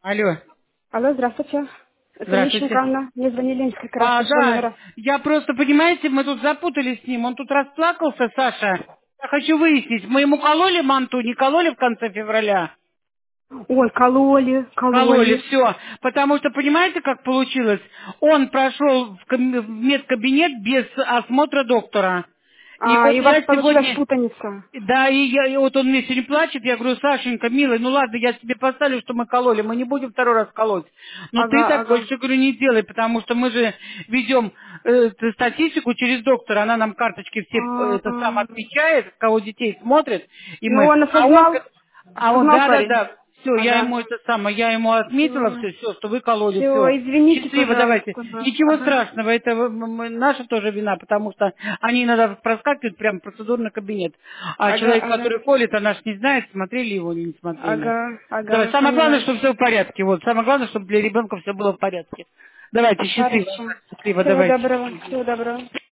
Алло, Алло, здравствуйте. Это Мищенко здравствуйте. Анна. Мне звонили несколько раз со своего Да, номера. я просто, понимаете, мы тут запутались с ним. Он тут расплакался, Саша. Я хочу выяснить, мы ему кололи манту, не кололи в конце февраля? Ой, кололи, Кололи, кололи. все. Потому что, понимаете, как получилось? Он прошел в медкабинет без осмотра доктора. И А, вот и у вас я получилась сегодня... путаница. Да, и вот он мне сегодня плачет, я говорю, Сашенька, милый, ну ладно, я тебе поставлю, что мы кололи, мы не будем второй раз колоть. Но ты Ага, так ага. больше, говорю, не делай, потому что мы же ведем статистику через доктора, она нам карточки все это сам А, отмечает, кого детей смотрит, и ну, мы... он А он, осознал? Осознал парень? да, все, я Ага. ему это самое, я ему отметила Все, все, что вы кололи, все, все. извините, Счастливо, давайте. пожалуйста. Ага. Ничего Ага. страшного, это наша тоже вина, потому что они иногда проскакивают прямо в процедурный кабинет. А Ага, человек, ага. который колет, она ж не знает, смотрели его или не смотрели. Ага, Давай, ага, самое главное, поняла. чтобы все в порядке. Вот, самое главное, чтобы для ребенка все было в порядке. Давайте, счастливо, Хорошо. счастливо, Всего давайте. доброго, всего доброго.